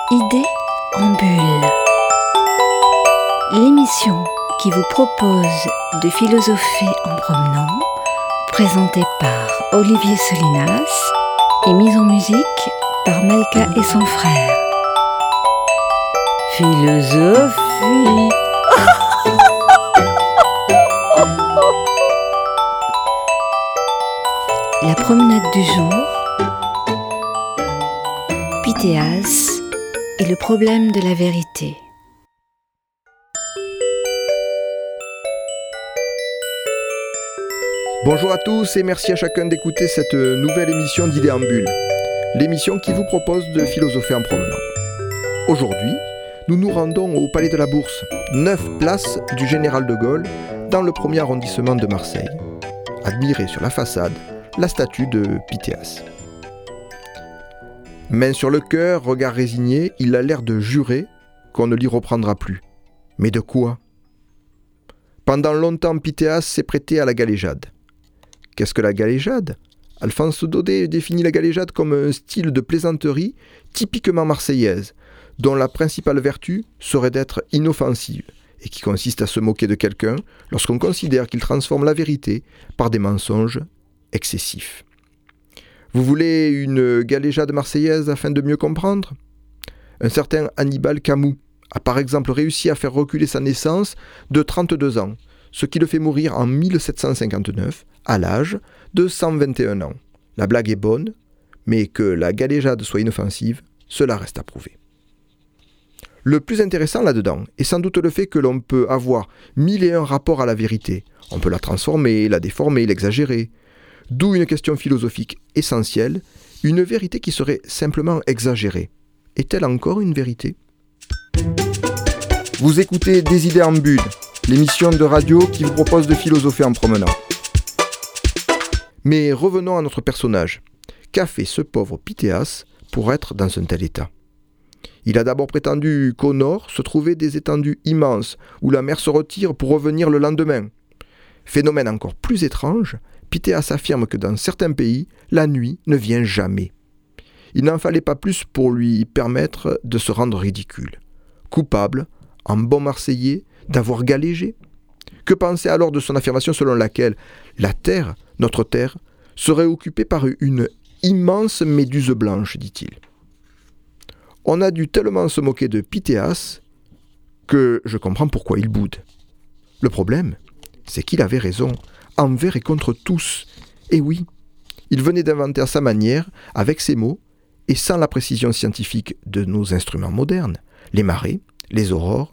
Idées en bulle. L'émission qui vous propose de philosopher en promenant, présentée par Olivier Solinas et mise en musique par Malka et son frère. Philosophie. La promenade du jour, Pythéas et le problème de la vérité. Bonjour à tous et merci à chacun d'écouter cette nouvelle émission d'Idées en bulle, l'émission qui vous propose de philosopher en promenant. Aujourd'hui, nous nous rendons au Palais de la Bourse, 9 place du Général de Gaulle, dans le 1er arrondissement de Marseille. Admirer sur la façade la statue de Pythéas. Main sur le cœur, regard résigné, il a l'air de jurer qu'on ne l'y reprendra plus. Mais de quoi ? Pendant longtemps, Pythéas s'est prêté à la galéjade. Qu'est-ce que la galéjade ? Alphonse Daudet définit la galéjade comme un style de plaisanterie typiquement marseillaise, dont la principale vertu serait d'être inoffensive, et qui consiste à se moquer de quelqu'un lorsqu'on considère qu'il transforme la vérité par des mensonges excessifs. Vous voulez une galéjade marseillaise afin de mieux comprendre ? Un certain Annibal Camus a par exemple réussi à faire reculer sa naissance de 32 ans, ce qui le fait mourir en 1759 à l'âge de 121 ans. La blague est bonne, mais que la galéjade soit inoffensive, cela reste à prouver. Le plus intéressant là-dedans est sans doute le fait que l'on peut avoir 1001 rapports à la vérité. On peut la transformer, la déformer, l'exagérer. D'où une question philosophique essentielle, une vérité qui serait simplement exagérée. Est-elle encore une vérité ? Vous écoutez Des idées en bulle, l'émission de radio qui vous propose de philosopher en promenant. Mais revenons à notre personnage. Qu'a fait ce pauvre Pythéas pour être dans un tel état ? Il a d'abord prétendu qu'au nord se trouvaient des étendues immenses où la mer se retire pour revenir le lendemain. Phénomène encore plus étrange, Pythéas affirme que dans certains pays, la nuit ne vient jamais. Il n'en fallait pas plus pour lui permettre de se rendre ridicule. Coupable, en bon Marseillais, d'avoir galégé. Que penser alors de son affirmation selon laquelle la terre, notre terre, serait occupée par une immense méduse blanche, dit-il. On a dû tellement se moquer de Pythéas que je comprends pourquoi il boude. Le problème, c'est qu'il avait raison, envers et contre tous. Et oui, il venait d'inventer à sa manière, avec ses mots, et sans la précision scientifique de nos instruments modernes, les marées, les aurores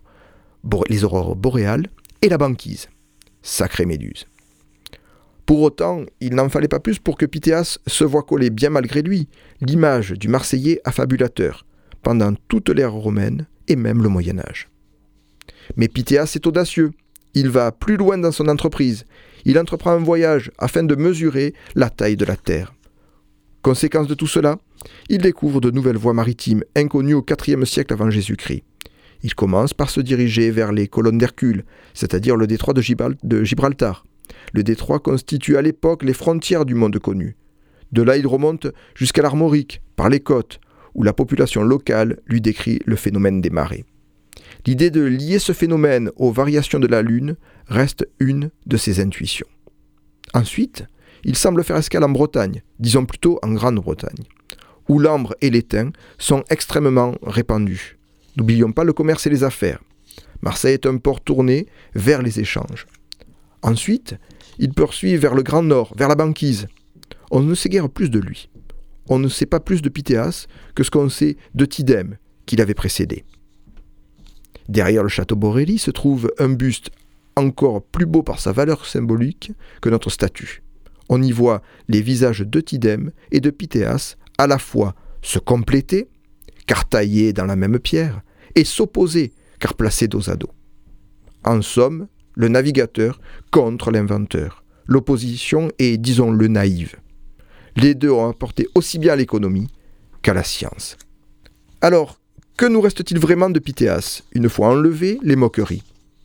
boréales et la banquise. Sacrée méduse. Pour autant, il n'en fallait pas plus pour que Pythéas se voie coller bien malgré lui l'image du Marseillais affabulateur, pendant toute l'ère romaine et même le Moyen-Âge. Mais Pythéas est audacieux. Il va plus loin dans son entreprise. Il entreprend un voyage afin de mesurer la taille de la Terre. Conséquence de tout cela, il découvre de nouvelles voies maritimes inconnues au IVe siècle avant Jésus-Christ. Il commence par se diriger vers les colonnes d'Hercule, c'est-à-dire le détroit de Gibraltar. Le détroit constitue à l'époque les frontières du monde connu. De là, il remonte jusqu'à l'Armorique, par les côtes, où la population locale lui décrit le phénomène des marées. L'idée de lier ce phénomène aux variations de la Lune reste une de ses intuitions. Ensuite, il semble faire escale en Bretagne, disons plutôt en Grande-Bretagne, où l'ambre et l'étain sont extrêmement répandus. N'oublions pas le commerce et les affaires. Marseille est un port tourné vers les échanges. Ensuite, il poursuit vers le Grand Nord, vers la banquise. On ne sait guère plus de lui. On ne sait pas plus de Pythéas que ce qu'on sait de Tidème, qui l'avait précédé. Derrière le château Borély se trouve un buste encore plus beau par sa valeur symbolique que notre statue. On y voit les visages de Tidème et de Pythéas à la fois se compléter, car taillés dans la même pierre, et s'opposer, car placés dos à dos. En somme, le navigateur contre l'inventeur. L'opposition est, disons-le, naïve. Les deux ont apporté aussi bien à l'économie qu'à la science. Alors, que nous reste-t-il vraiment de Pythéas, une fois enlevées les moqueries ?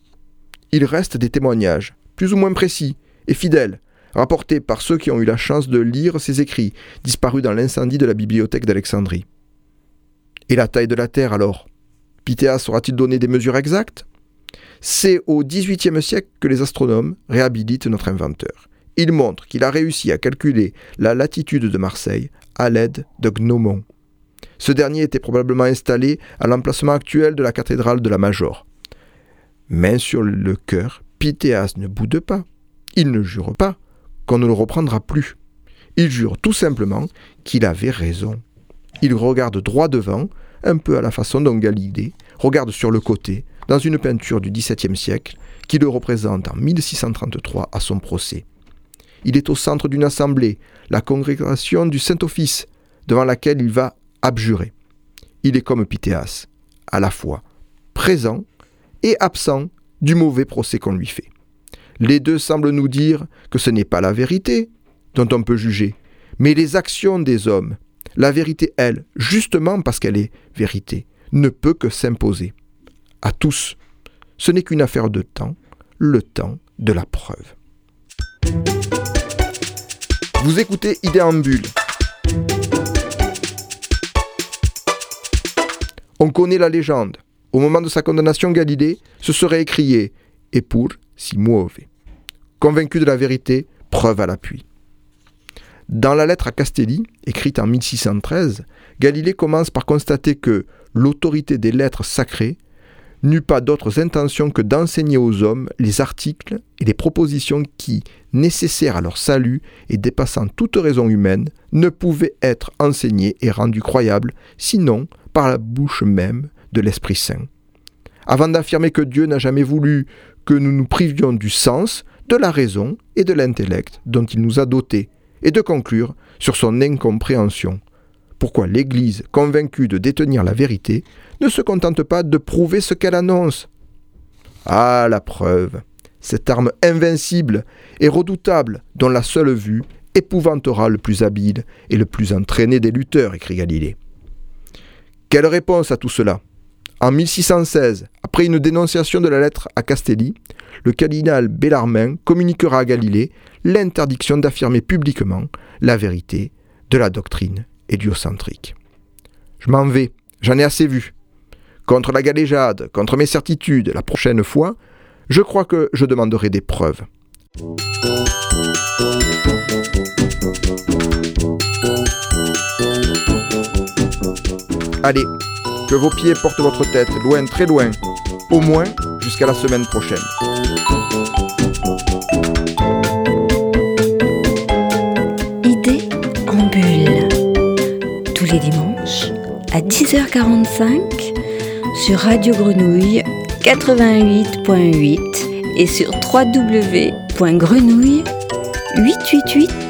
Il reste des témoignages, plus ou moins précis et fidèles, rapportés par ceux qui ont eu la chance de lire ses écrits, disparus dans l'incendie de la bibliothèque d'Alexandrie. Et la taille de la Terre alors? Pythéas aura-t-il donné des mesures exactes? C'est au XVIIIe siècle que les astronomes réhabilitent notre inventeur. Ils montrent qu'il a réussi à calculer la latitude de Marseille à l'aide de gnomon. Ce dernier était probablement installé à l'emplacement actuel de la cathédrale de la Major. Main sur le cœur, Pythéas ne boude pas. Il ne jure pas qu'on ne le reprendra plus. Il jure tout simplement qu'il avait raison. Il regarde droit devant, un peu à la façon dont Galilée regarde sur le côté, dans une peinture du XVIIe siècle, qui le représente en 1633 à son procès. Il est au centre d'une assemblée, la congrégation du Saint-Office, devant laquelle il va abjurer. Il est comme Pythéas, à la fois présent et absent du mauvais procès qu'on lui fait. Les deux semblent nous dire que ce n'est pas la vérité dont on peut juger, mais les actions des hommes. La vérité, elle, justement parce qu'elle est vérité, ne peut que s'imposer. À tous, ce n'est qu'une affaire de temps, le temps de la preuve. Vous écoutez Idées en bulle. On connaît la légende. Au moment de sa condamnation, Galilée se serait écrié « Eppur si muove ». Convaincu de la vérité, preuve à l'appui. Dans la lettre à Castelli, écrite en 1613, Galilée commence par constater que l'autorité des lettres sacrées n'eut pas d'autres intentions que d'enseigner aux hommes les articles et les propositions qui, nécessaires à leur salut et dépassant toute raison humaine, ne pouvaient être enseignées et rendues croyables, sinon par la bouche même de l'Esprit Saint. Avant d'affirmer que Dieu n'a jamais voulu que nous nous privions du sens, de la raison et de l'intellect dont il nous a dotés, et de conclure sur son incompréhension. Pourquoi l'Église, convaincue de détenir la vérité, ne se contente pas de prouver ce qu'elle annonce? Ah, la preuve, cette arme invincible et redoutable dont la seule vue épouvantera le plus habile et le plus entraîné des lutteurs, écrit Galilée. Quelle réponse à tout cela? En 1616, après une dénonciation de la lettre à Castelli, le cardinal Bellarmin communiquera à Galilée l'interdiction d'affirmer publiquement la vérité de la doctrine héliocentrique. Je m'en vais, j'en ai assez vu. Contre la galéjade, contre mes certitudes, la prochaine fois, je crois que je demanderai des preuves. Allez, que vos pieds portent votre tête loin, très loin, au moins jusqu'à la semaine prochaine. Idées en bulle. Tous les dimanches à 10h45 sur Radio Grenouille 88.8 et sur www.grenouille888.com.